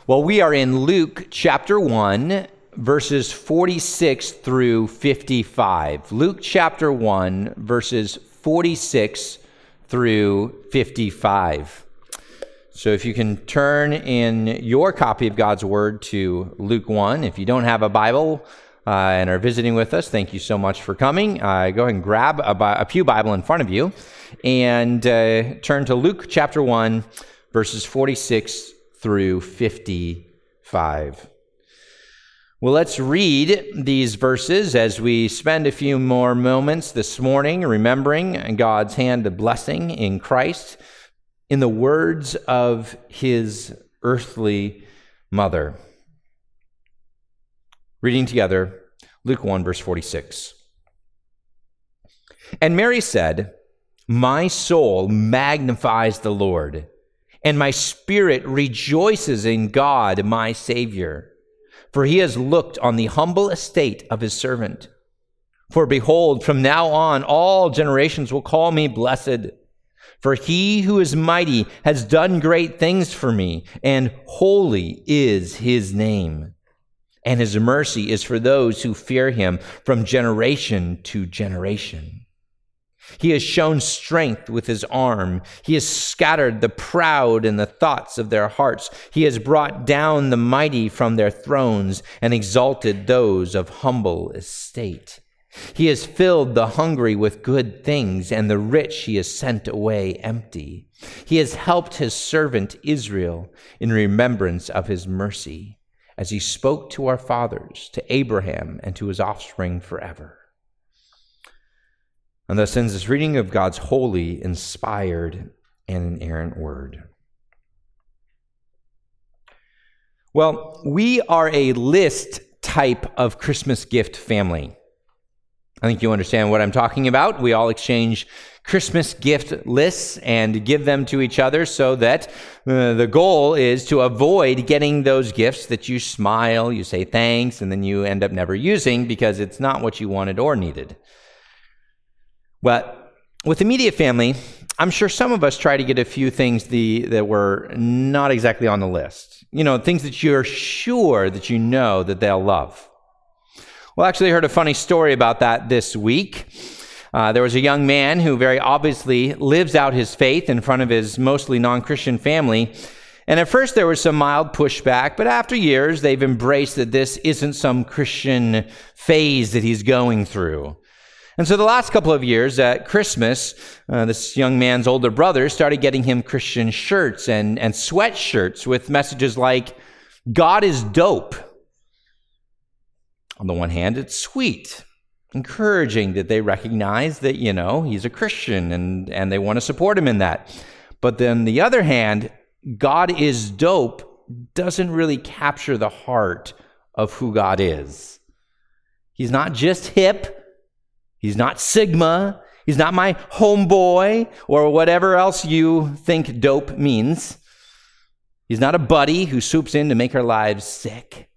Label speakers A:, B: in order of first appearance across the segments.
A: Well, we are in Luke chapter 1, verses 46 through 55. Luke chapter 1, verses 46 through 55. So if you can turn in your copy of God's Word to Luke 1. If you don't have a Bible and are visiting with us, thank you so much for coming. Go ahead and grab a pew Bible in front of you and turn to Luke chapter 1, verses 46 through 55. Well, let's read these verses as we spend a few more moments this morning remembering God's hand of blessing in Christ in the words of his earthly mother. Reading together, Luke 1, verse 46. And Mary said, "My soul magnifies the Lord, and my spirit rejoices in God, my Savior. For he has looked on the humble estate of his servant. For behold, from now on all generations will call me blessed. For he who is mighty has done great things for me, and holy is his name. And his mercy is for those who fear him from generation to generation. He has shown strength with his arm. He has scattered the proud in the thoughts of their hearts. He has brought down the mighty from their thrones and exalted those of humble estate. He has filled the hungry with good things, and the rich he has sent away empty. He has helped his servant Israel in remembrance of his mercy, as he spoke to our fathers, to Abraham, and to his offspring forever." And thus ends this reading of God's holy, inspired, and inerrant word. Well, we are a list type of Christmas gift family. I think you understand what I'm talking about. We all exchange Christmas gift lists and give them to each other so that the goal is to avoid getting those gifts that you smile, you say thanks, and then you end up never using because it's not what you wanted or needed. But with the immediate family, I'm sure some of us try to get a few things that were not exactly on the list. You know, things that you're sure that you know that they'll love. Well, actually, I heard a funny story about that this week. There was a young man who very obviously lives out his faith in front of his mostly non-Christian family. And at first there was some mild pushback, but after years, they've embraced that this isn't some Christian phase that he's going through. And so the last couple of years at Christmas, this young man's older brother started getting him Christian shirts and sweatshirts with messages like, "God is dope." On the one hand, it's sweet, encouraging that they recognize that, he's a Christian and they want to support him in that. But then the other hand, "God is dope" doesn't really capture the heart of who God is. He's not just hip. He's not Sigma. He's not my homeboy or whatever else you think dope means. He's not a buddy who swoops in to make our lives sick.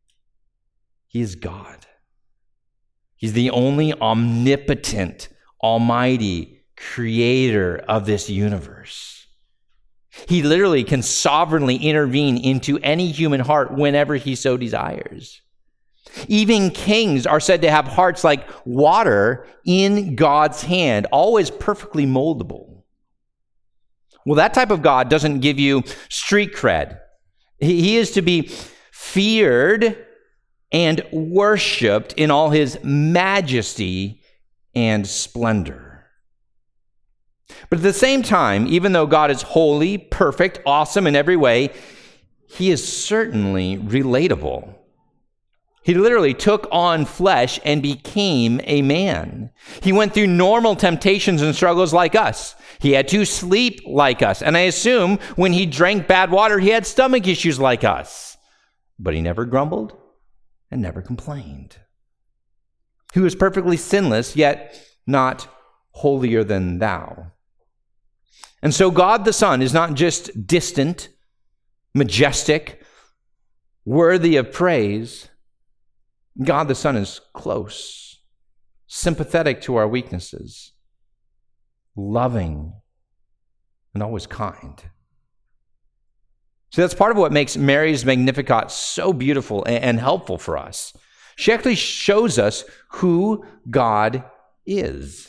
A: He is God. He's the only omnipotent, almighty creator of this universe. He literally can sovereignly intervene into any human heart whenever he so desires. Even kings are said to have hearts like water in God's hand, always perfectly moldable. Well, that type of God doesn't give you street cred. He is to be feared and worshiped in all his majesty and splendor. But at the same time, even though God is holy, perfect, awesome in every way, he is certainly relatable. He literally took on flesh and became a man. He went through normal temptations and struggles like us. He had to sleep like us. And I assume when he drank bad water, he had stomach issues like us. But he never grumbled and never complained. He was perfectly sinless, yet not holier than thou. And so God the Son is not just distant, majestic, worthy of praise. God the Son is close, sympathetic to our weaknesses, loving, and always kind. So that's part of what makes Mary's Magnificat so beautiful and helpful for us. She actually shows us who God is.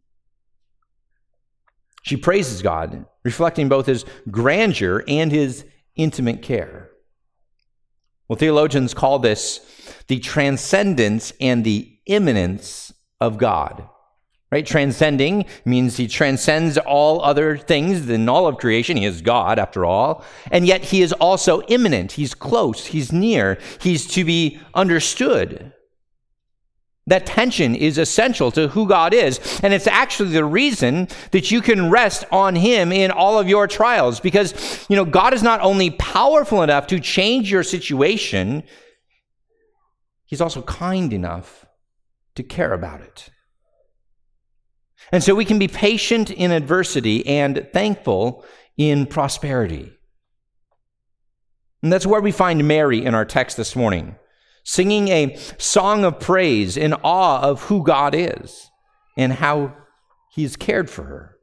A: She praises God, reflecting both his grandeur and his intimate care. Well, theologians call this the transcendence and the immanence of God. Right? Transcending means he transcends all other things in all of creation. He is God, after all. And yet he is also immanent. He's close. He's near. He's to be understood. That tension is essential to who God is. And it's actually the reason that you can rest on him in all of your trials. Because, God is not only powerful enough to change your situation, he's also kind enough to care about it. And so we can be patient in adversity and thankful in prosperity. And that's where we find Mary in our text this morning, singing a song of praise in awe of who God is and how he's cared for her.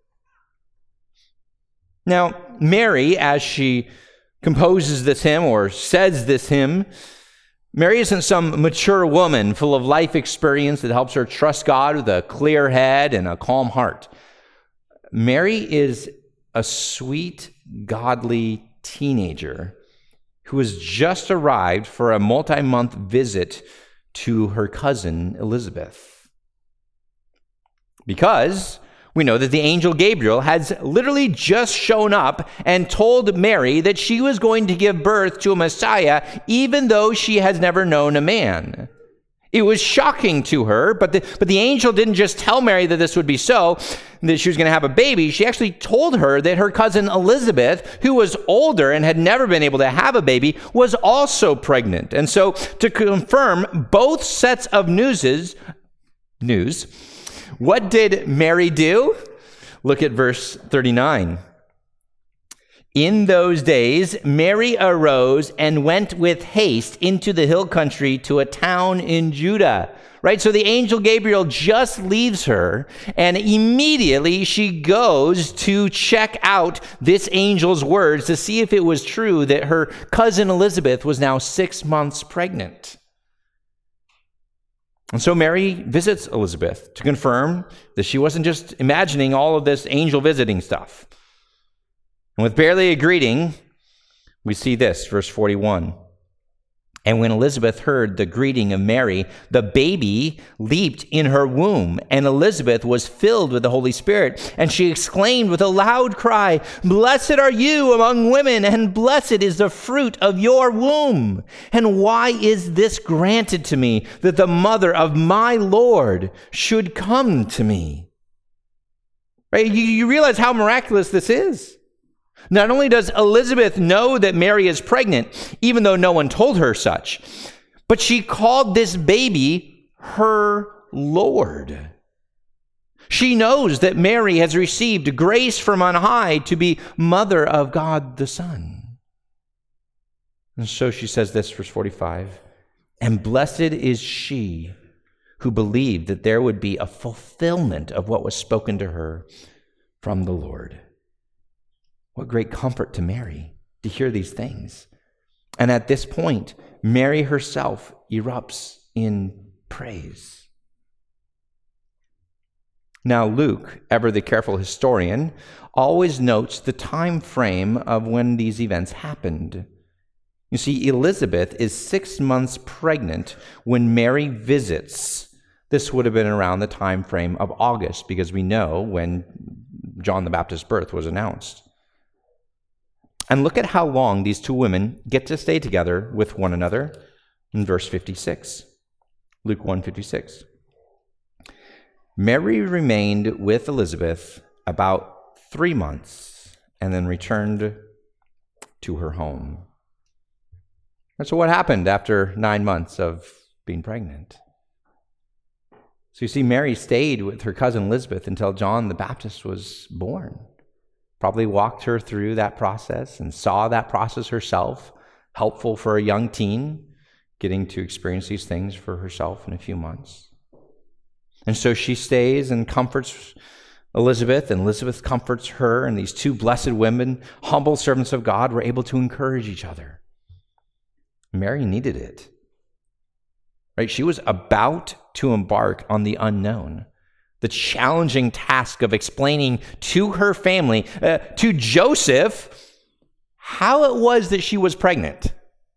A: Now, Mary, as she composes this hymn or says this hymn, Mary isn't some mature woman full of life experience that helps her trust God with a clear head and a calm heart. Mary is a sweet, godly teenager who has just arrived for a multi-month visit to her cousin Elizabeth. Because we know that the angel Gabriel has literally just shown up and told Mary that she was going to give birth to a Messiah, even though she has never known a man. It was shocking to her, but the angel didn't just tell Mary that this would be so, that she was going to have a baby. She actually told her that her cousin Elizabeth, who was older and had never been able to have a baby, was also pregnant. And so to confirm both sets of news, what did Mary do? Look at verse 39. In those days, Mary arose and went with haste into the hill country to a town in Judah. Right? So the angel Gabriel just leaves her, and immediately she goes to check out this angel's words to see if it was true that her cousin Elizabeth was now 6 months pregnant. And so Mary visits Elizabeth to confirm that she wasn't just imagining all of this angel visiting stuff. And with barely a greeting, we see this, verse 41. And when Elizabeth heard the greeting of Mary, the baby leaped in her womb, and Elizabeth was filled with the Holy Spirit. And she exclaimed with a loud cry, "Blessed are you among women, and blessed is the fruit of your womb. And why is this granted to me, that the mother of my Lord should come to me?" Right? You realize how miraculous this is. Not only does Elizabeth know that Mary is pregnant, even though no one told her such, but she called this baby her Lord. She knows that Mary has received grace from on high to be mother of God the Son. And so she says this, verse 45, "And blessed is she who believed that there would be a fulfillment of what was spoken to her from the Lord." What great comfort to Mary to hear these things. And at this point, Mary herself erupts in praise. Now, Luke, ever the careful historian, always notes the time frame of when these events happened. You see, Elizabeth is 6 months pregnant when Mary visits. This would have been around the time frame of August, because we know when John the Baptist's birth was announced. And look at how long these two women get to stay together with one another in verse 56. Luke 1:56. Mary remained with Elizabeth about 3 months and then returned to her home. And so what happened after 9 months of being pregnant? So you see, Mary stayed with her cousin Elizabeth until John the Baptist was born. Probably walked her through that process and saw that process herself, helpful for a young teen, getting to experience these things for herself in a few months. And so she stays and comforts Elizabeth comforts her, and these two blessed women, humble servants of God, were able to encourage each other. Mary needed it. Right? She was about to embark on the unknown, the challenging task of explaining to her family, to Joseph, how it was that she was pregnant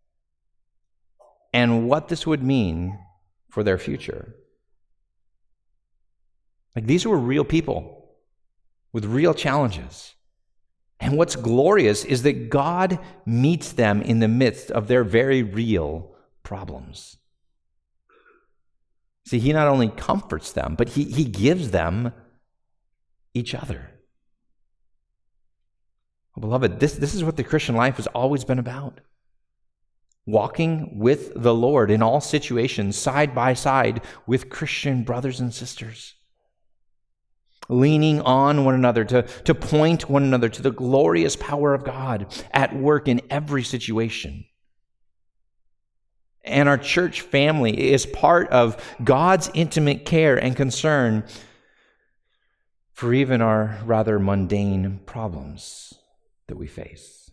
A: and what this would mean for their future. Like, these were real people with real challenges. And what's glorious is that God meets them in the midst of their very real problems. See, he not only comforts them, but he gives them each other. Beloved, this is what the Christian life has always been about. Walking with the Lord in all situations, side by side with Christian brothers and sisters. Leaning on one another to point one another to the glorious power of God at work in every situation. And our church family is part of God's intimate care and concern for even our rather mundane problems that we face.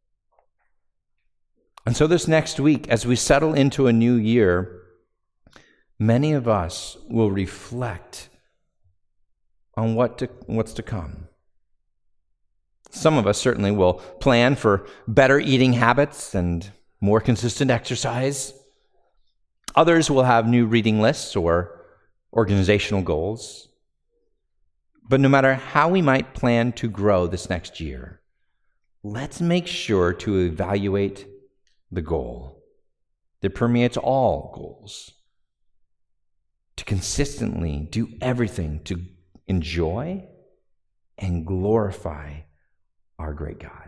A: And so this next week, as we settle into a new year, many of us will reflect on what's to come. Some of us certainly will plan for better eating habits and more consistent exercise. Others will have new reading lists or organizational goals. But no matter how we might plan to grow this next year, let's make sure to evaluate the goal that permeates all goals. To consistently do everything to enjoy and glorify our great God.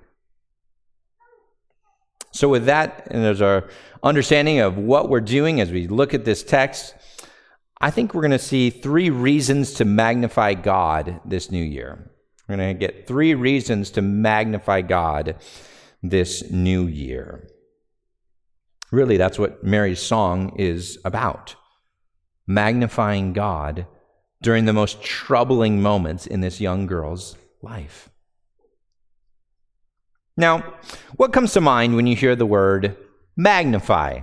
A: So with that, and there's our understanding of what we're doing as we look at this text, I think we're going to see 3 reasons to magnify God this new year. We're going to get 3 reasons to magnify God this new year. Really, that's what Mary's song is about. Magnifying God during the most troubling moments in this young girl's life. Now, what comes to mind when you hear the word magnify?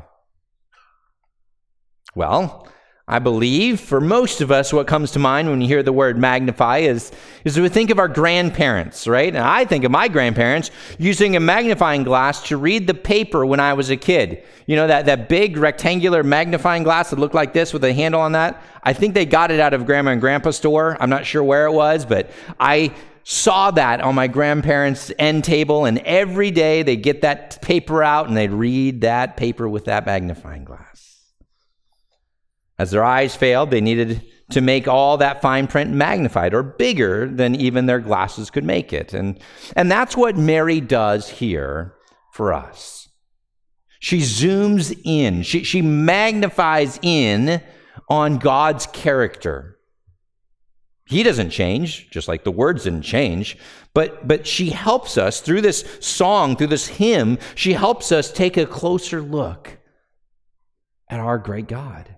A: Well, I believe for most of us, what comes to mind when you hear the word magnify is we think of our grandparents, right? And I think of my grandparents using a magnifying glass to read the paper when I was a kid. You know, that big rectangular magnifying glass that looked like this with a handle on that? I think they got it out of Grandma and Grandpa's store. I'm not sure where it was, but I saw that on my grandparents' end table, and every day they'd get that paper out and they'd read that paper with that magnifying glass. As their eyes failed, they needed to make all that fine print magnified or bigger than even their glasses could make it. And that's what Mary does here for us. She zooms in. She magnifies in on God's character. He doesn't change, just like the words didn't change, but she helps us through this song, through this hymn, she helps us take a closer look at our great God.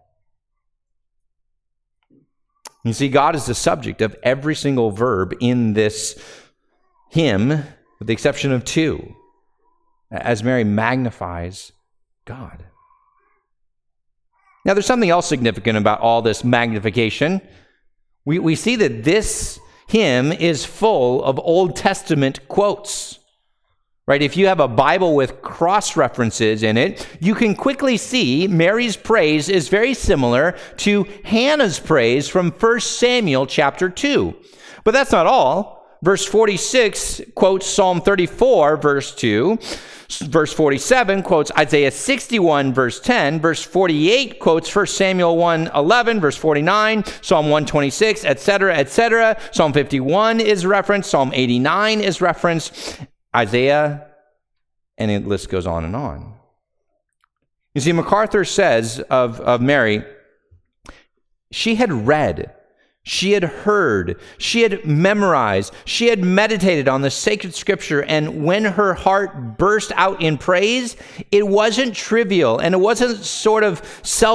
A: You see, God is the subject of every single verb in this hymn, with the exception of 2, as Mary magnifies God. Now, there's something else significant about all this magnification. We see that this hymn is full of Old Testament quotes. Right? If you have a Bible with cross-references in it, you can quickly see Mary's praise is very similar to Hannah's praise from 1 Samuel chapter 2. But that's not all. Verse 46 quotes Psalm 34, verse 2. Verse 47 quotes Isaiah 61, verse 10. Verse 48 quotes 1 Samuel 1:11, verse 49, Psalm 126, etc., etc. Psalm 51 is referenced. Psalm 89 is referenced. Isaiah, and the list goes on and on. You see, MacArthur says of Mary, she had read, she had heard, she had memorized, she had meditated on the sacred scripture, and when her heart burst out in praise, it wasn't trivial, and it wasn't sort of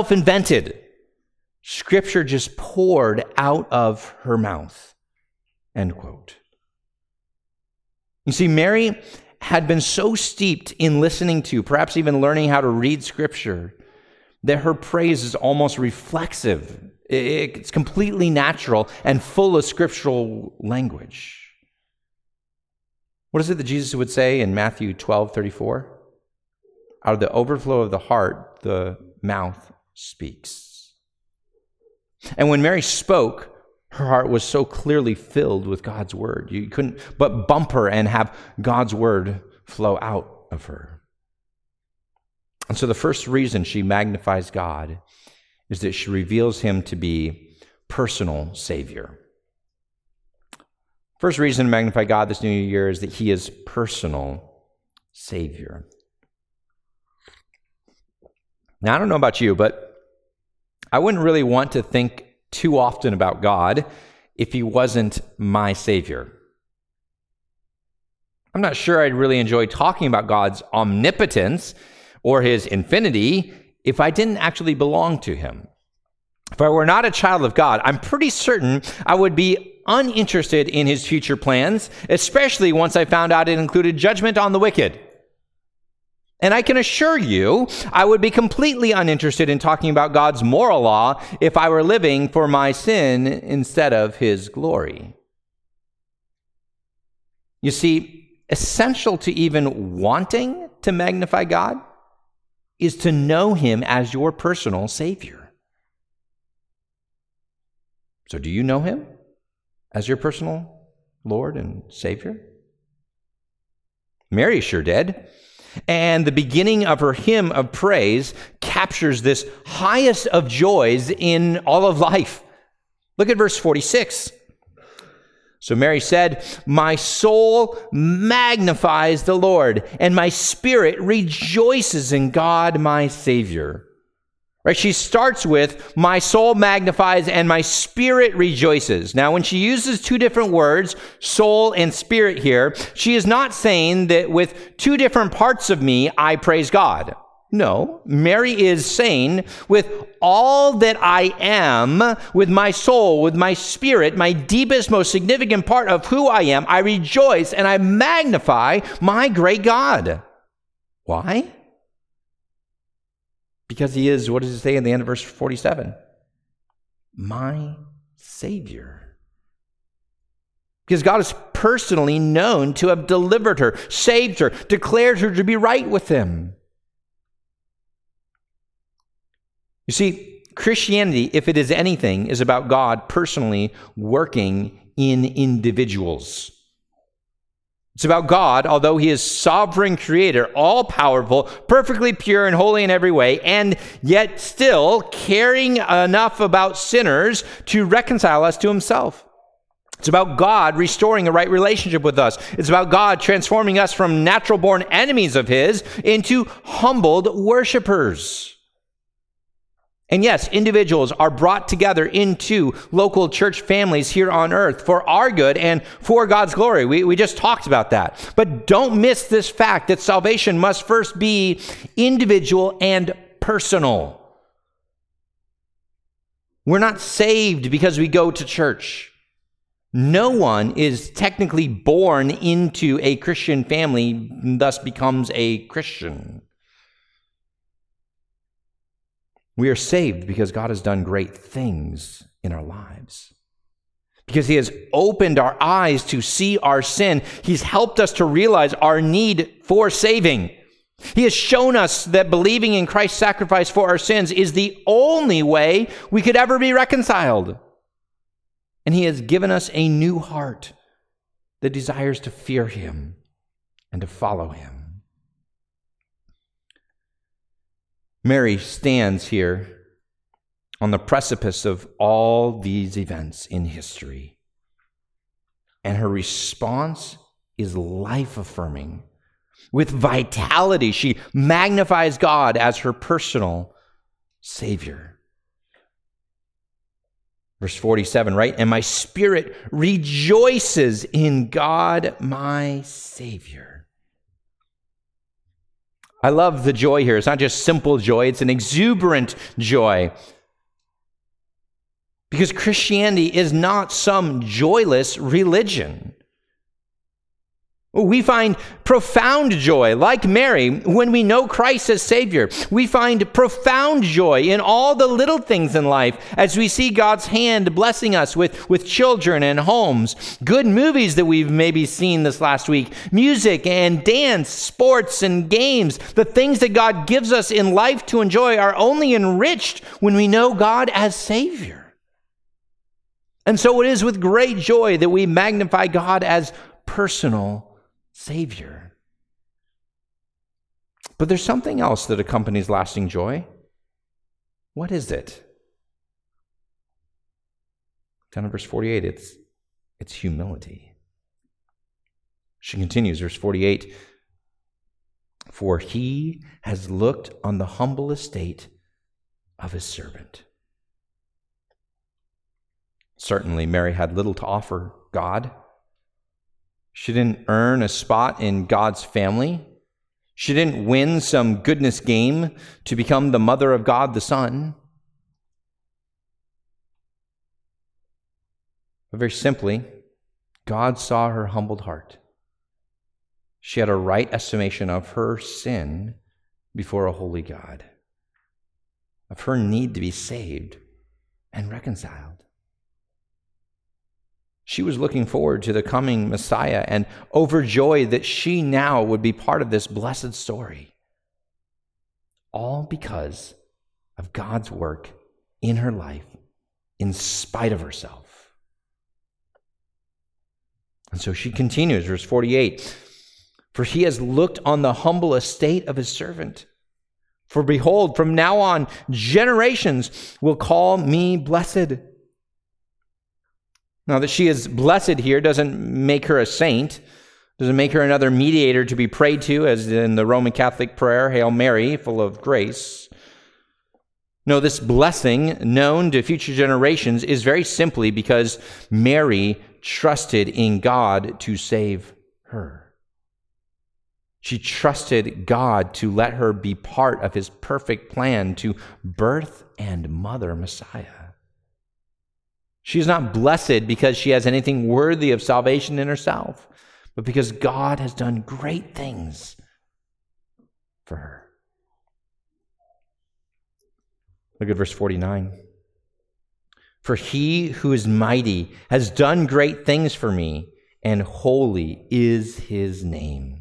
A: self-invented. Scripture just poured out of her mouth. End quote. You see, Mary had been so steeped in listening to, perhaps even learning how to read Scripture, that her praise is almost reflexive. It's completely natural and full of scriptural language. What is it that Jesus would say in Matthew 12:34? Out of the overflow of the heart, the mouth speaks. And when Mary spoke, her heart was so clearly filled with God's word. You couldn't but bump her and have God's word flow out of her. And so the first reason she magnifies God is that she reveals him to be personal Savior. First reason to magnify God this new year is that he is personal Savior. Now, I don't know about you, but I wouldn't really want to think too often about God if he wasn't my Savior. I'm not sure I'd really enjoy talking about God's omnipotence or his infinity if I didn't actually belong to him. If I were not a child of God, I'm pretty certain I would be uninterested in his future plans, especially once I found out it included judgment on the wicked. And I can assure you, I would be completely uninterested in talking about God's moral law if I were living for my sin instead of his glory. You see, essential to even wanting to magnify God is to know him as your personal Savior. So do you know him as your personal Lord and Savior? Mary sure did. And the beginning of her hymn of praise captures this highest of joys in all of life. Look at verse 46. So Mary said, "My soul magnifies the Lord, and my spirit rejoices in God my Savior." Right? She starts with, "My soul magnifies and my spirit rejoices." Now, when she uses two different words, soul and spirit here, she is not saying that with two different parts of me, I praise God. No, Mary is saying, with all that I am, with my soul, with my spirit, my deepest, most significant part of who I am, I rejoice and I magnify my great God. Why? Because he is, what does it say in the end of verse 47? My Savior. Because God is personally known to have delivered her, saved her, declared her to be right with him. You see, Christianity, if it is anything, is about God personally working in individuals. It's about God, although he is sovereign creator, all-powerful, perfectly pure and holy in every way, and yet still caring enough about sinners to reconcile us to himself. It's about God restoring a right relationship with us. It's about God transforming us from natural-born enemies of his into humbled worshipers. And yes, individuals are brought together into local church families here on earth for our good and for God's glory. We just talked about that. But don't miss this fact that salvation must first be individual and personal. We're not saved because we go to church. No one is technically born into a Christian family, thus becomes a Christian. We are saved because God has done great things in our lives. Because he has opened our eyes to see our sin. He's helped us to realize our need for saving. He has shown us that believing in Christ's sacrifice for our sins is the only way we could ever be reconciled. And he has given us a new heart that desires to fear him and to follow him. Mary stands here on the precipice of all these events in history, and her response is life-affirming. With vitality, she magnifies God as her personal Savior. Verse 47, right? "And my spirit rejoices in God my Savior." I love the joy here. It's not just simple joy, it's an exuberant joy. Because Christianity is not some joyless religion. We find profound joy, like Mary, when we know Christ as Savior. We find profound joy in all the little things in life as we see God's hand blessing us with children and homes, good movies that we've maybe seen this last week, music and dance, sports and games. The things that God gives us in life to enjoy are only enriched when we know God as Savior. And so it is with great joy that we magnify God as personal Savior. But there's something else that accompanies lasting joy. What is it? Down in verse 48, it's humility. She continues, verse 48, for he has looked on the humble estate of his servant. Certainly, Mary had little to offer God. She didn't earn a spot in God's family. She didn't win some goodness game to become the mother of God the Son. But very simply, God saw her humbled heart. She had a right estimation of her sin before a holy God, of her need to be saved and reconciled. She was looking forward to the coming Messiah and overjoyed that she now would be part of this blessed story. All because of God's work in her life in spite of herself. And so she continues, verse 48, for he has looked on the humble estate of his servant. For behold, from now on, generations will call me blessed. Now, that she is blessed here doesn't make her a saint, doesn't make her another mediator to be prayed to, as in the Roman Catholic prayer, Hail Mary, full of grace. No, this blessing, known to future generations, is very simply because Mary trusted in God to save her. She trusted God to let her be part of his perfect plan to birth and mother Messiah. She is not blessed because she has anything worthy of salvation in herself, but because God has done great things for her. Look at verse 49. For he who is mighty has done great things for me, and holy is his name.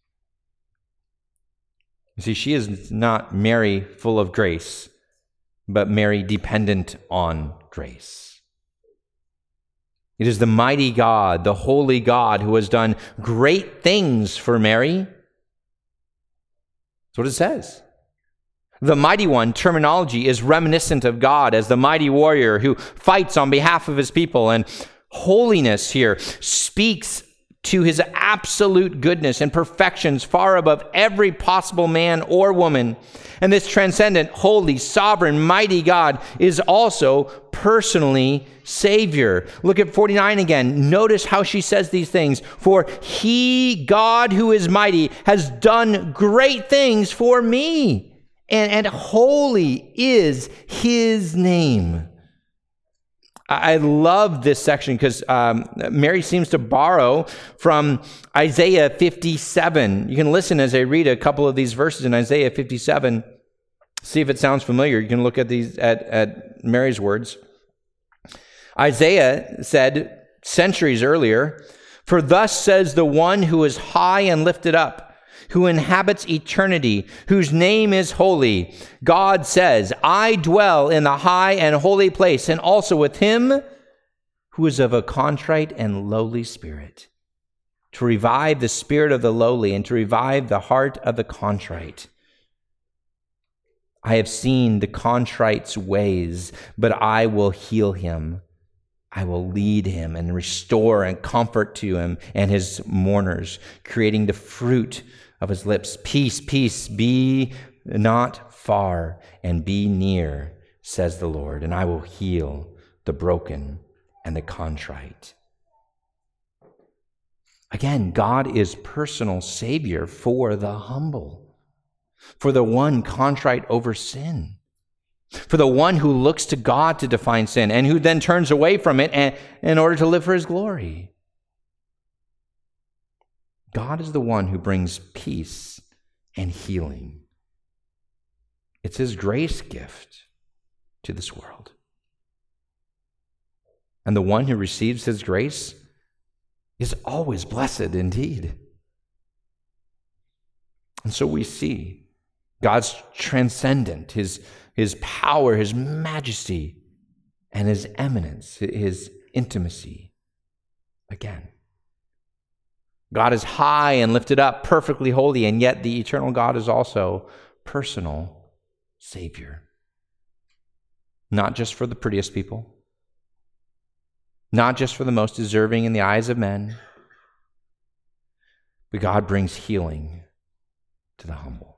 A: You see, she is not Mary full of grace, but Mary dependent on grace. It is the mighty God, the holy God, who has done great things for Mary. That's what it says. The mighty one terminology is reminiscent of God as the mighty warrior who fights on behalf of his people. And holiness here speaks to his absolute goodness and perfections far above every possible man or woman. And this transcendent, holy, sovereign, mighty God is also personally Savior. Look at 49 again. Notice how she says these things. For he, God who is mighty, has done great things for me, and holy is his name. I love this section because Mary seems to borrow from Isaiah 57. You can listen as I read a couple of these verses in Isaiah 57. See if it sounds familiar. You can look at these at Mary's words. Isaiah said centuries earlier, for thus says the one who is high and lifted up, who inhabits eternity, whose name is holy. God says, I dwell in the high and holy place, and also with him who is of a contrite and lowly spirit, to revive the spirit of the lowly and to revive the heart of the contrite. I have seen the contrite's ways, but I will heal him. I will lead him and restore and comfort to him and his mourners, creating the fruit of his lips. Peace, peace, be not far and be near, says the Lord, and I will heal the broken and the contrite. Again, God is personal Savior for the humble, for the one contrite over sin. for the one who looks to God to define sin and who then turns away from it in order to live for his glory. God is the one who brings peace and healing. It's his grace gift to this world. And the one who receives his grace is always blessed indeed. And so we see God's transcendent, his power, his majesty, and his eminence, his intimacy again. God is high and lifted up, perfectly holy, and yet the eternal God is also personal Savior. Not just for the prettiest people, not just for the most deserving in the eyes of men, but God brings healing to the humble.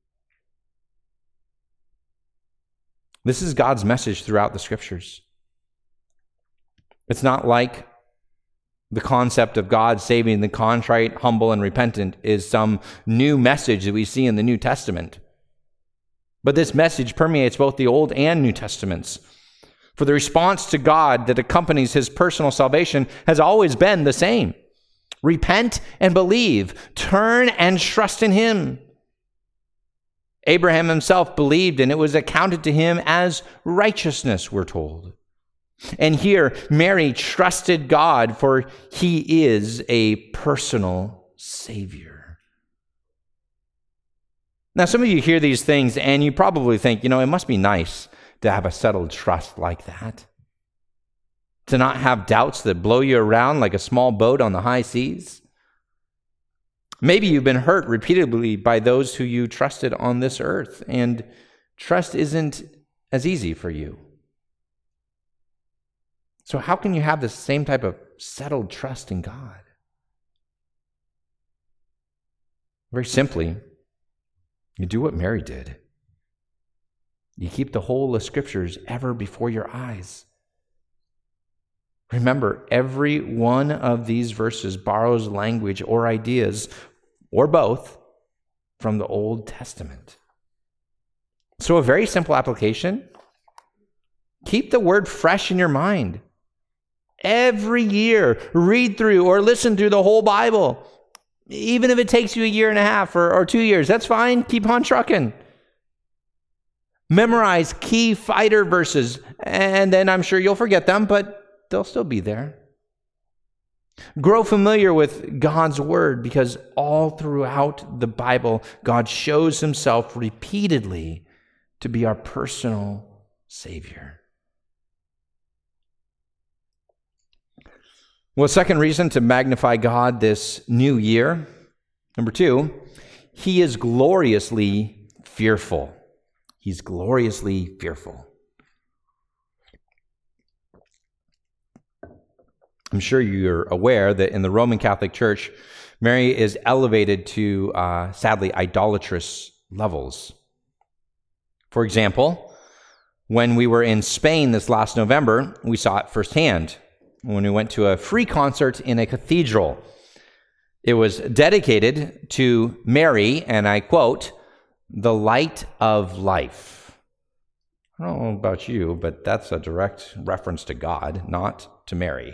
A: This is God's message throughout the Scriptures. It's not like the concept of God saving the contrite, humble, and repentant is some new message that we see in the New Testament. But this message permeates both the Old and New Testaments. For the response to God that accompanies his personal salvation has always been the same. Repent and believe. Turn and trust in him. Abraham himself believed, and it was accounted to him as righteousness, we're told. And here, Mary trusted God, for he is a personal Savior. Now, some of you hear these things, and you probably think, it must be nice to have a settled trust like that. To not have doubts that blow you around like a small boat on the high seas. Maybe you've been hurt repeatedly by those who you trusted on this earth, and trust isn't as easy for you. So how can you have the same type of settled trust in God? Very simply, you do what Mary did. You keep the whole of Scriptures ever before your eyes. Remember, every one of these verses borrows language or ideas, or both, from the Old Testament. So a very simple application: keep the word fresh in your mind. Every year, read through or listen through the whole Bible. Even if it takes you a year and a half or 2 years, that's fine. Keep on trucking. Memorize key fighter verses, and then I'm sure you'll forget them, but they'll still be there. Grow familiar with God's word, because all throughout the Bible, God shows himself repeatedly to be our personal Savior. Well, second reason to magnify God this new year, number 2, he is gloriously fearful. He's gloriously fearful. I'm sure you're aware that in the Roman Catholic Church, Mary is elevated to, sadly, idolatrous levels. For example, when we were in Spain this last November, we saw it firsthand when we went to a free concert in a cathedral. It was dedicated to Mary, and I quote, "the light of life." I don't know about you, but that's a direct reference to God, not to Mary.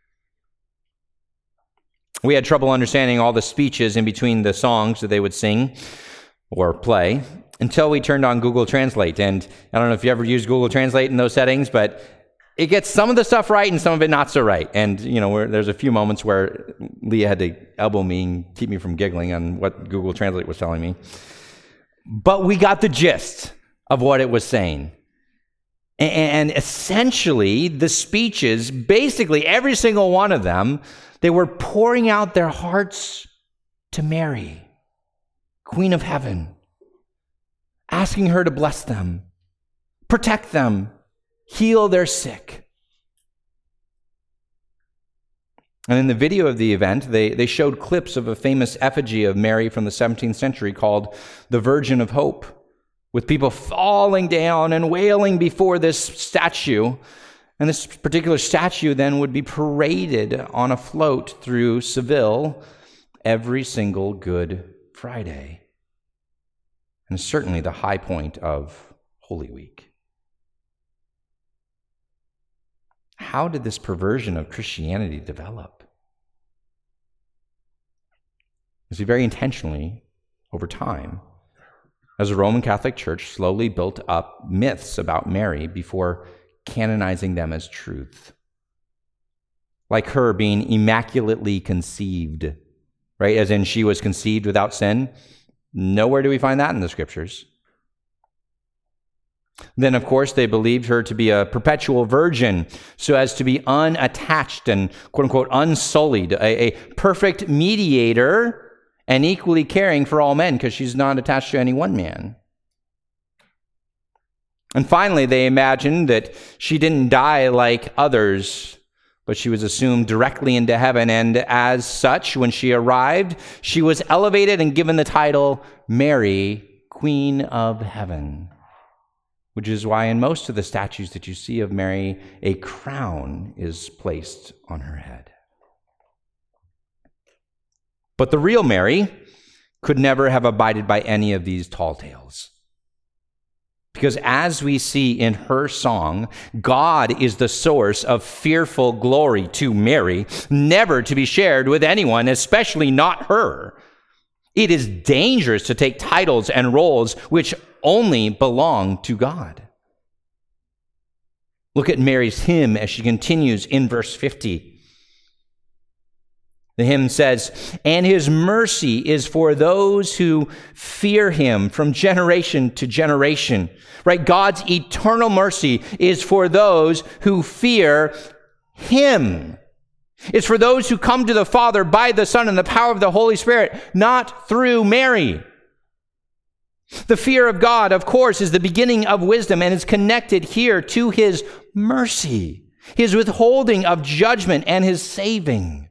A: We had trouble understanding all the speeches in between the songs that they would sing or play until we turned on Google Translate. And I don't know if you ever used Google Translate in those settings, but it gets some of the stuff right and some of it not so right. And, there's a few moments where Leah had to elbow me and keep me from giggling on what Google Translate was telling me. But we got the gist of what it was saying. And essentially, the speeches, basically every single one of them, they were pouring out their hearts to Mary, Queen of Heaven, asking her to bless them, protect them, heal their sick. And in the video of the event, they showed clips of a famous effigy of Mary from the 17th century called the Virgin of Hope, with people falling down and wailing before this statue. And this particular statue then would be paraded on a float through Seville every single Good Friday. And certainly the high point of Holy Week. how did this perversion of Christianity develop? You see, very intentionally, over time, as the Roman Catholic Church slowly built up myths about Mary before canonizing them as truth. Like her being immaculately conceived, right? As in she was conceived without sin. Nowhere do we find that in the scriptures. Then, of course, they believed her to be a perpetual virgin, so as to be unattached and, quote-unquote, unsullied, a perfect mediator and equally caring for all men, because she's not attached to any one man. And finally, they imagined that she didn't die like others, but she was assumed directly into heaven, and as such, when she arrived, she was elevated and given the title Mary, Queen of Heaven, which is why in most of the statues that you see of Mary, a crown is placed on her head. But the real Mary could never have abided by any of these tall tales. Because as we see in her song, God is the source of fearful glory to Mary, never to be shared with anyone, especially not her. It is dangerous to take titles and roles which only belong to God. Look at Mary's hymn as she continues in verse 50. The hymn says, "And his mercy is for those who fear him from generation to generation." Right? God's eternal mercy is for those who fear him. It's for those who come to the Father by the Son and the power of the Holy Spirit, not through Mary. The fear of God, of course, is the beginning of wisdom and is connected here to his mercy, his withholding of judgment, and his saving.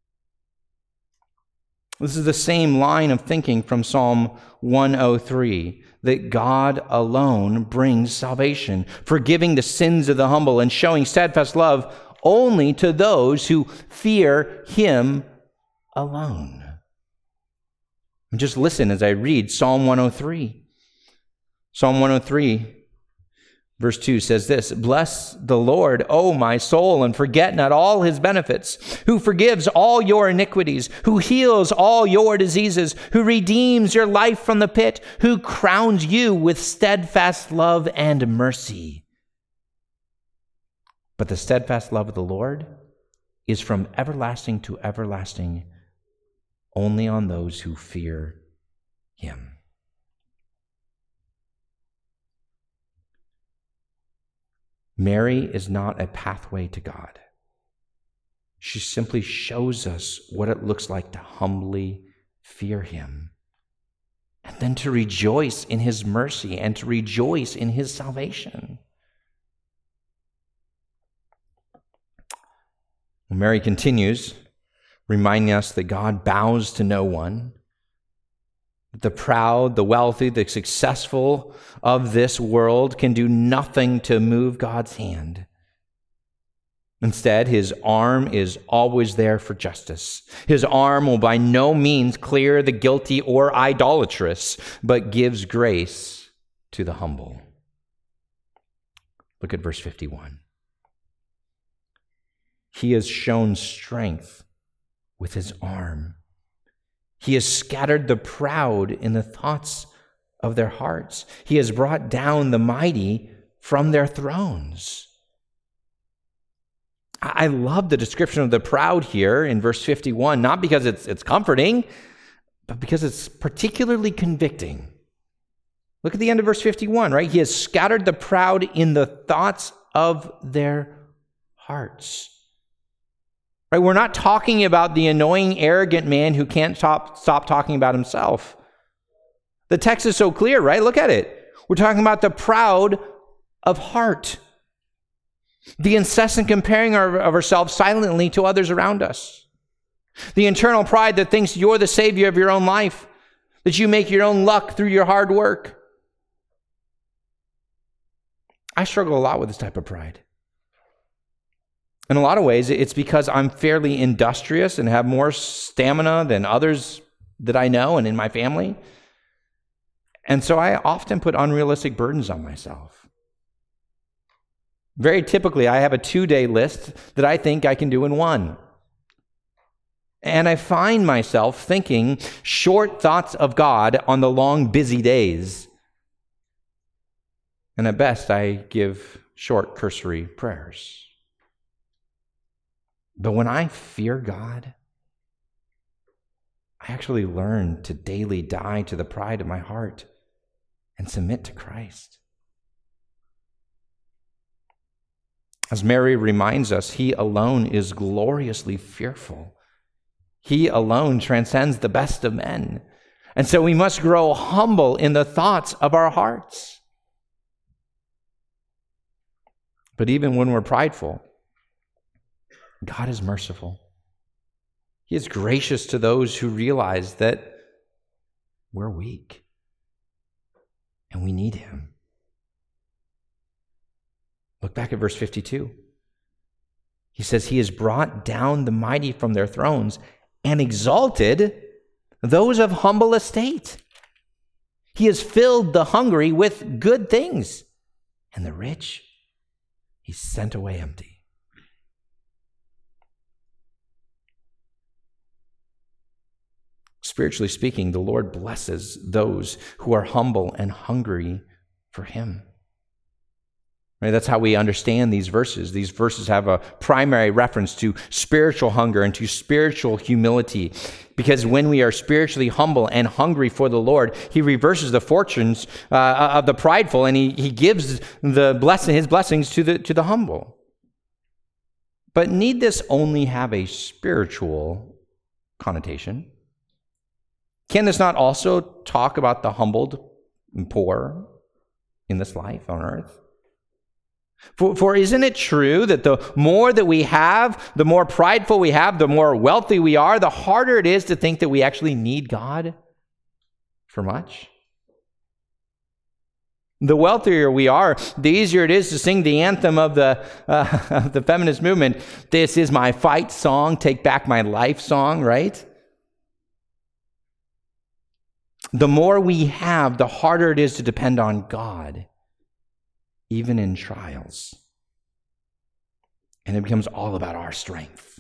A: This is the same line of thinking from Psalm 103, that God alone brings salvation, forgiving the sins of the humble and showing steadfast love only to those who fear him alone. And just listen as I read Psalm 103. Psalm 103, verse 2 says this, "Bless the Lord, O my soul, and forget not all his benefits, who forgives all your iniquities, who heals all your diseases, who redeems your life from the pit, who crowns you with steadfast love and mercy. But the steadfast love of the Lord is from everlasting to everlasting, only on those who fear him." Mary is not a pathway to God. She simply shows us what it looks like to humbly fear him, and then to rejoice in his mercy and to rejoice in his salvation. Mary continues, reminding us that God bows to no one. The proud, the wealthy, the successful of this world can do nothing to move God's hand. Instead, his arm is always there for justice. His arm will by no means clear the guilty or idolatrous, but gives grace to the humble. Look at verse 51. He has shown strength with his arm. He has scattered the proud in the thoughts of their hearts. He has brought down the mighty from their thrones. I love the description of the proud here in verse 51, not because it's comforting, but because it's particularly convicting. Look at the end of verse 51, right? He has scattered the proud in the thoughts of their hearts. Right? We're not talking about the annoying, arrogant man who can't stop talking about himself. The text is so clear, right? Look at it. We're talking about the proud of heart. The incessant comparing of ourselves silently to others around us. The internal pride that thinks you're the savior of your own life, that you make your own luck through your hard work. I struggle a lot with this type of pride. In a lot of ways, it's because I'm fairly industrious and have more stamina than others that I know and in my family. And so I often put unrealistic burdens on myself. Very typically, I have a 2-day list that I think I can do in one. And I find myself thinking short thoughts of God on the long, busy days. And at best, I give short, cursory prayers. But when I fear God, I actually learn to daily die to the pride of my heart and submit to Christ. As Mary reminds us, he alone is gloriously fearful. He alone transcends the best of men. And so we must grow humble in the thoughts of our hearts. But even when we're prideful, God is merciful. He is gracious to those who realize that we're weak and we need him. Look back at verse 52. He says, he has brought down the mighty from their thrones and exalted those of humble estate. He has filled the hungry with good things, and the rich he sent away empty. Spiritually speaking, the Lord blesses those who are humble and hungry for him. Right? That's how we understand these verses. These verses have a primary reference to spiritual hunger and to spiritual humility. Because when we are spiritually humble and hungry for the Lord, he reverses the fortunes of the prideful, and he gives his blessings to the humble. But need this only have a spiritual connotation? Can this not also talk about the humbled and poor in this life on earth? For isn't it true that the more that we have, the more prideful we have, the more wealthy we are, the harder it is to think that we actually need God for much? The wealthier we are, the easier it is to sing the anthem of the feminist movement. This is my fight song, take back my life song, right? The more we have, the harder it is to depend on God, even in trials. And it becomes all about our strength.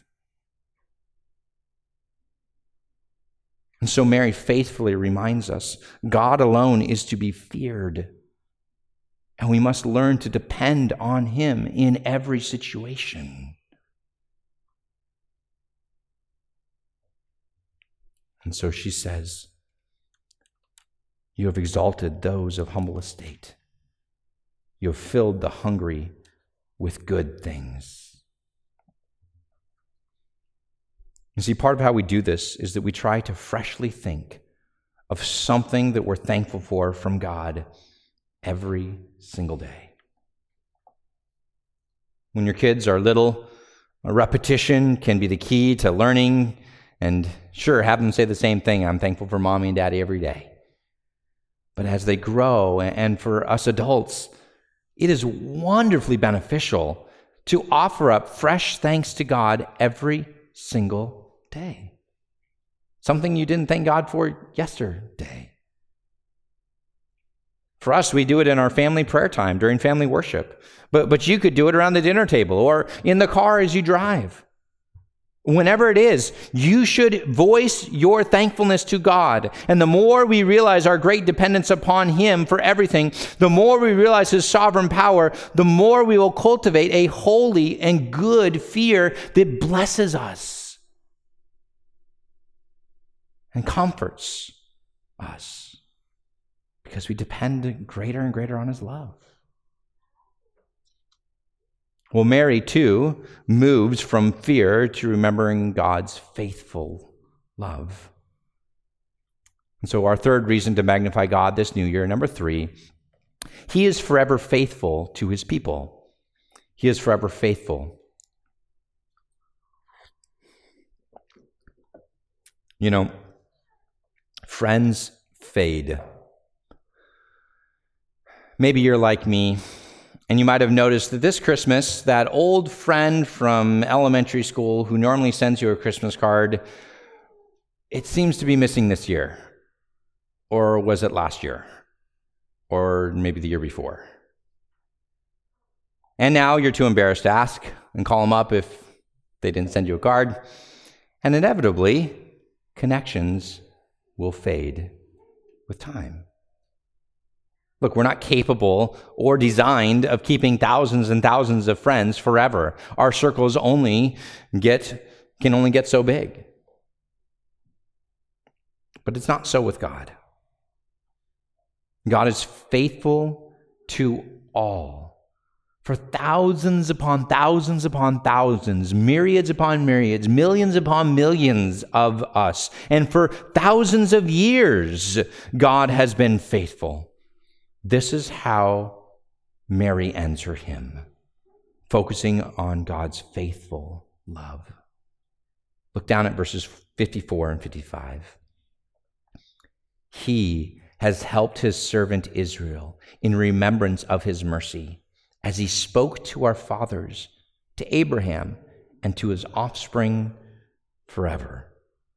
A: And so Mary faithfully reminds us, God alone is to be feared. And we must learn to depend on him in every situation. And so she says, you have exalted those of humble estate. You have filled the hungry with good things. You see, part of how we do this is that we try to freshly think of something that we're thankful for from God every single day. When your kids are little, a repetition can be the key to learning. And sure, have them say the same thing. I'm thankful for mommy and daddy every day. But as they grow, and for us adults, it is wonderfully beneficial to offer up fresh thanks to God every single day. Something you didn't thank God for yesterday. For us, we do it in our family prayer time during family worship. But you could do it around the dinner table or in the car as you drive. Whenever it is, you should voice your thankfulness to God. And the more we realize our great dependence upon him for everything, the more we realize his sovereign power, the more we will cultivate a holy and good fear that blesses us and comforts us because we depend greater and greater on his love. Well, Mary, too, moves from fear to remembering God's faithful love. And so our third reason to magnify God this new year, number 3, he is forever faithful to his people. He is forever faithful. You know, friends fade. Maybe you're like me, and you might have noticed that this Christmas, that old friend from elementary school who normally sends you a Christmas card, it seems to be missing this year. Or was it last year? Or maybe the year before? And now you're too embarrassed to ask and call them up if they didn't send you a card. And inevitably, connections will fade with time. Look, we're not capable or designed of keeping thousands and thousands of friends forever. Our circles can only get so big. But it's not so with God. God is faithful to all. For thousands upon thousands upon thousands, myriads upon myriads, millions upon millions of us. And for thousands of years, God has been faithful. This is how Mary ends her hymn, focusing on God's faithful love. Look down at verses 54 and 55. He has helped his servant Israel in remembrance of his mercy, as he spoke to our fathers, to Abraham, and to his offspring forever.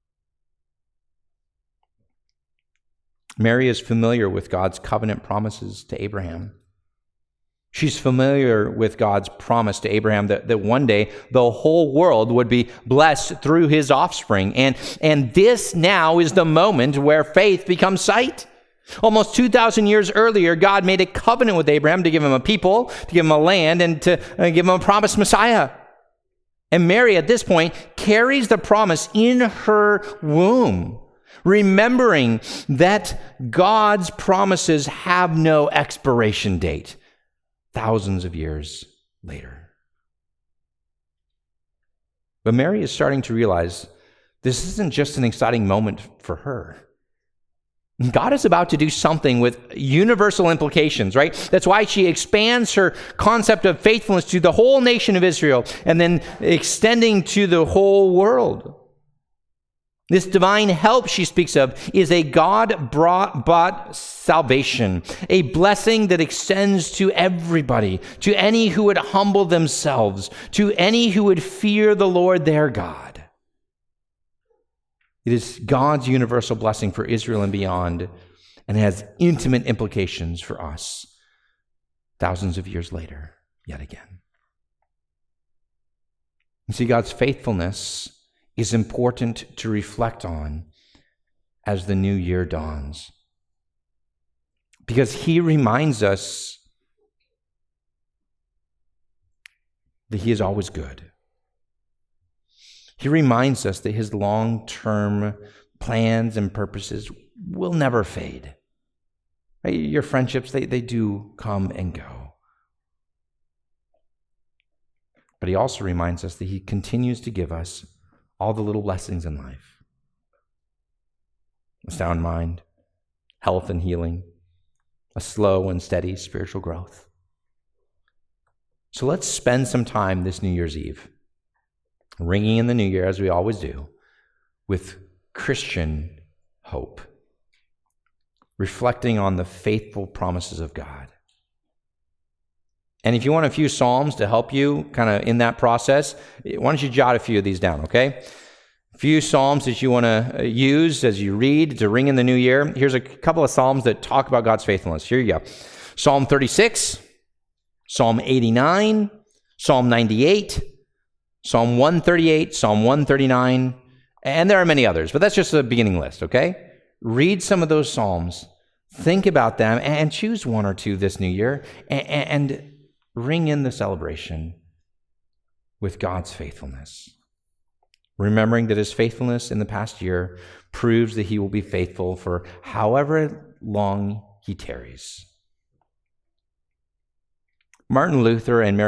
A: Mary is familiar with God's covenant promises to Abraham. She's familiar with God's promise to Abraham that one day the whole world would be blessed through his offspring. And this now is the moment where faith becomes sight. Almost 2,000 years earlier, God made a covenant with Abraham to give him a people, to give him a land, and to give him a promised Messiah. And Mary, at this point, carries the promise in her womb, remembering that God's promises have no expiration date thousands of years later. But Mary is starting to realize this isn't just an exciting moment for her. God is about to do something with universal implications, right? That's why she expands her concept of faithfulness to the whole nation of Israel and then extending to the whole world. This divine help she speaks of is a God-brought salvation, a blessing that extends to everybody, to any who would humble themselves, to any who would fear the Lord their God. It is God's universal blessing for Israel and beyond, and it has intimate implications for us thousands of years later, yet again. You see, God's faithfulness is important to reflect on as the new year dawns, because he reminds us that he is always good. He reminds us that his long-term plans and purposes will never fade. Right? Your friendships, they do come and go. But he also reminds us that he continues to give us all the little blessings in life. A sound mind, health and healing, a slow and steady spiritual growth. So let's spend some time this New Year's Eve ringing in the new year, as we always do, with Christian hope, reflecting on the faithful promises of God. And if you want a few Psalms to help you kind of in that process, why don't you jot a few of these down, okay? A few Psalms that you want to use as you read to ring in the new year. Here's a couple of Psalms that talk about God's faithfulness. Here you go. Psalm 36, Psalm 89, Psalm 98, Psalm 138, Psalm 139, and there are many others, but that's just a beginning list, okay? Read some of those Psalms, think about them, and choose one or two this new year, and ring in the celebration with God's faithfulness, remembering that his faithfulness in the past year proves that he will be faithful for however long he tarries. Martin Luther said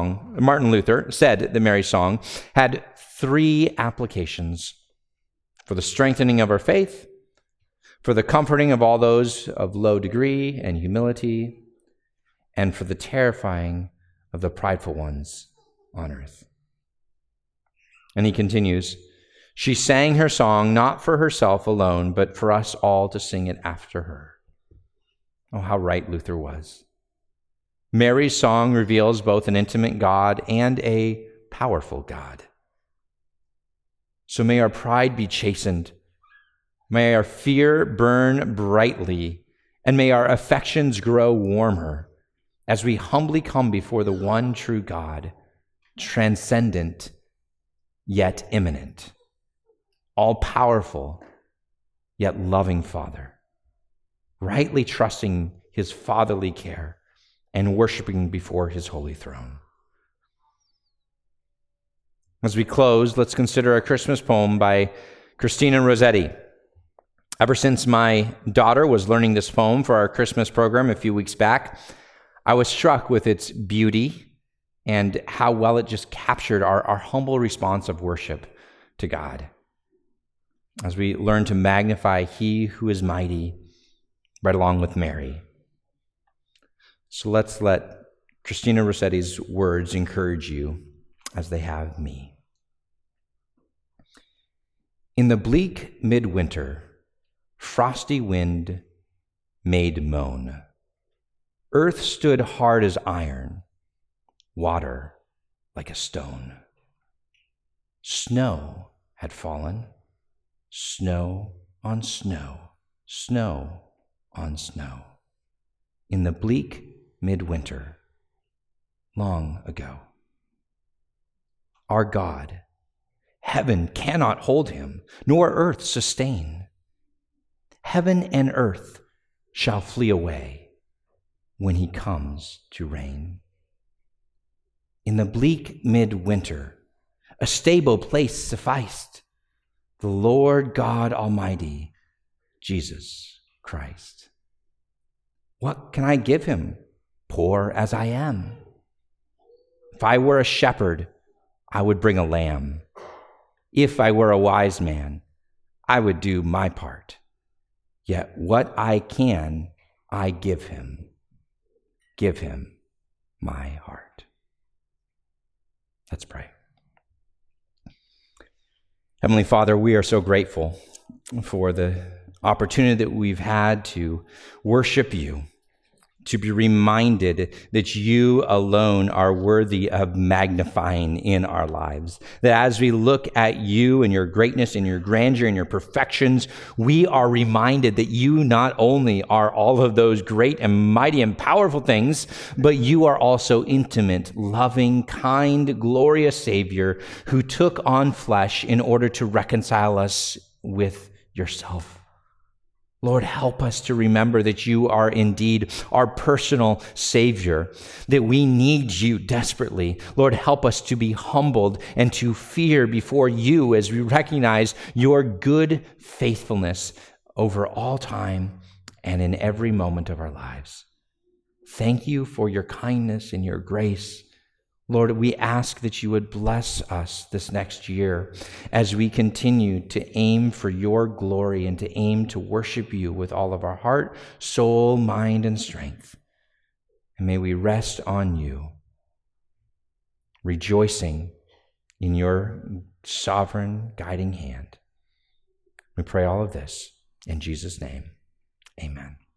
A: that Mary's song had three applications: for the strengthening of our faith, for the comforting of all those of low degree and humility, and for the terrifying of the prideful ones on earth. And he continues, she sang her song not for herself alone, but for us all to sing it after her. Oh, how right Luther was. Mary's song reveals both an intimate God and a powerful God. So may our pride be chastened, may our fear burn brightly, and may our affections grow warmer as we humbly come before the one true God, transcendent yet immanent, all-powerful yet loving Father, rightly trusting his fatherly care and worshiping before his holy throne. As we close, let's consider a Christmas poem by Christina Rossetti. Ever since my daughter was learning this poem for our Christmas program a few weeks back, I was struck with its beauty and how well it just captured our humble response of worship to God. As we learn to magnify He who is mighty, right along with Mary. So let's let Christina Rossetti's words encourage you as they have me. In the bleak midwinter, frosty wind made moan. Earth stood hard as iron, water like a stone. Snow had fallen, snow on snow, snow on snow. In the bleak midwinter, long ago. Our God, heaven cannot hold him, nor earth sustain. Heaven and earth shall flee away when he comes to reign. In the bleak midwinter, a stable place sufficed, the Lord God Almighty, Jesus Christ. What can I give him, poor as I am? If I were a shepherd, I would bring a lamb. If I were a wise man, I would do my part. Yet what I can, I give him. Give him my heart. Let's pray. Heavenly Father, we are so grateful for the opportunity that we've had to worship you, to be reminded that you alone are worthy of magnifying in our lives. That as we look at you and your greatness and your grandeur and your perfections, we are reminded that you not only are all of those great and mighty and powerful things, but you are also intimate, loving, kind, glorious Savior who took on flesh in order to reconcile us with yourself. Lord, help us to remember that you are indeed our personal Savior, that we need you desperately. Lord, help us to be humbled and to fear before you as we recognize your good faithfulness over all time and in every moment of our lives. Thank you for your kindness and your grace. Lord, we ask that you would bless us this next year as we continue to aim for your glory and to aim to worship you with all of our heart, soul, mind, and strength. And may we rest on you, rejoicing in your sovereign guiding hand. We pray all of this in Jesus' name. Amen.